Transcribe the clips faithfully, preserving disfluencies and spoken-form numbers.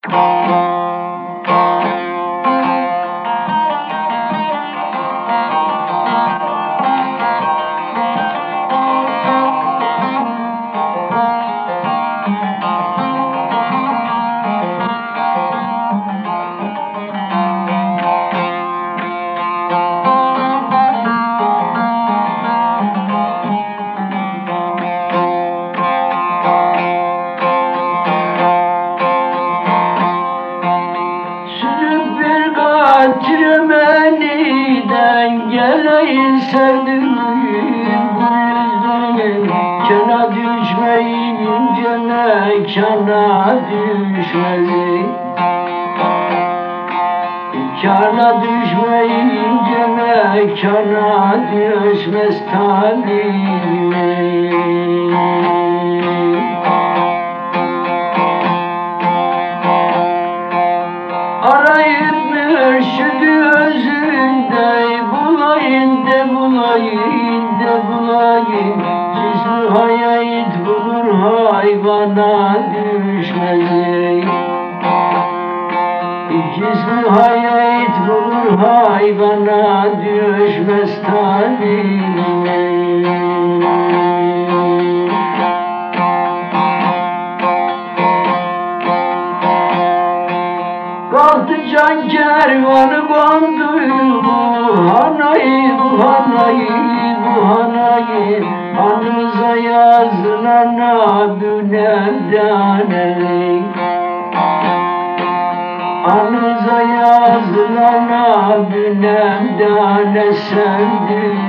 Çirmeniden geleyin sevdiğim bu yüzden kana düşmeyince kana düşmeli. Kana düşmeyince kana düşmez talihime. Arayıp mürşidi özünde bulayın de bulayın de bulayın. Cismi hayat bulur hayvana düşmez. Cismi hayat bulur hayvana düşmez talihime. Kalktı can kervanı kondu bu hanayı, bu hanayı, bu hanayı. Anımıza yazılan abünemdane. Anımıza yazılan abünemdane sevdim.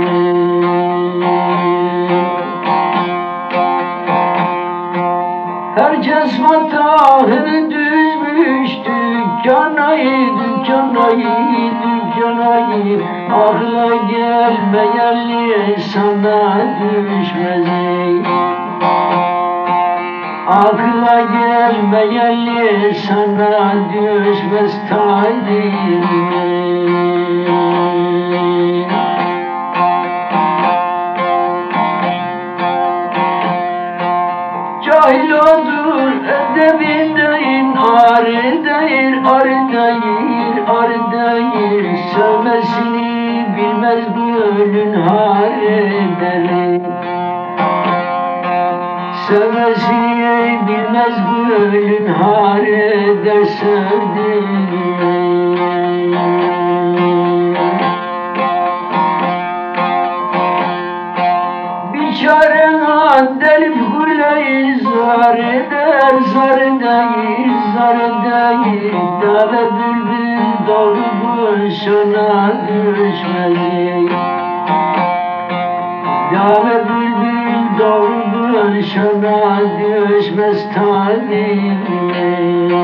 Herkes matahını düzmüş dükkanayı, dükkanayı, dükkanayı. Akla gelmeyen sana düşmez. Akla gelmeyen sana düşmez talihime. Cahil odur edebinden arı değil, arı değil, arı değil. Sevmesini bilmez gönlün har eder. Sevmesini bilmez gönlün har eder sevdiğini. Biçaren delip güleyi zar eder, zar değil, zar değil. Dağda bülbül doğru boşuna düşmez. Dağda bülbül doğru boşuna düşmez talihime.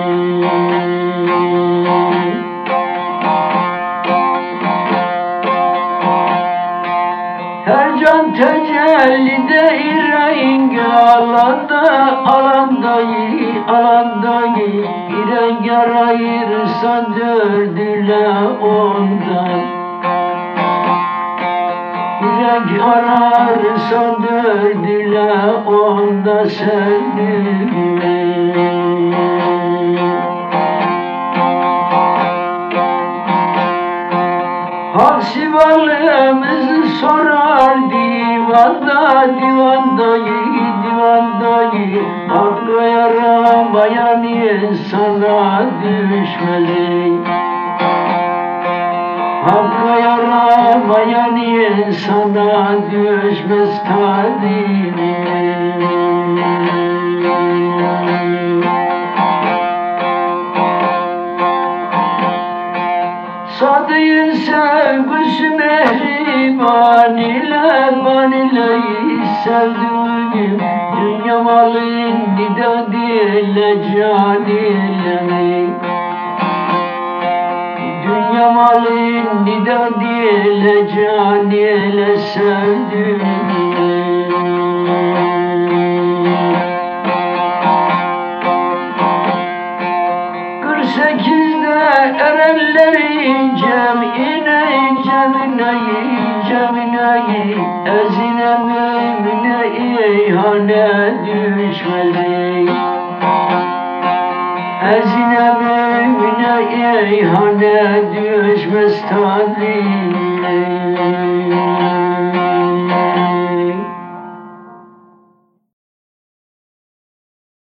Her can tecellide rengi alanda, alandayı, alandayı. Rengar ayırsan dördüle ondan. Renk ararsan dördüle onda sevdiğime. Hak sivalımızı sorar divanda, divandayı, divandayı. Hakla yaramayan insana düşmeli. Hakla yaramayan insana düşmez talihime. Sadık'ın sevgisi mehriban ile man ile sevdiğim. Dünya malın nida dile can ile. Dünya malın nida dile can ile sevdiğim. kırk sekizde erenlerin cemine, cemine, cemine. Ezine mümine ihane düşmez. Ezine mümine ihanet düşmez talim.